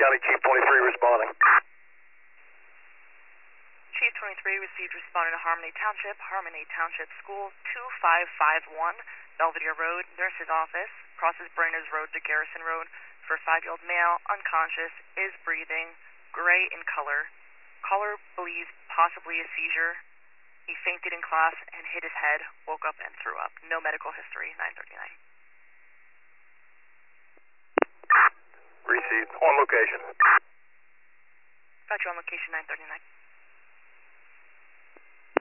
County, Chief 23 responding. Chief 23 received responding to Harmony Township School 2551, Belvedere Road, Nurse's Office, crosses Brainers Road to Garrison Road for a 5-year-old male, unconscious, is breathing, gray in color. Caller believes possibly a seizure. He fainted in class and hit his head, woke up and threw up. No medical history, 939. Received. On location. Got you on location, 939.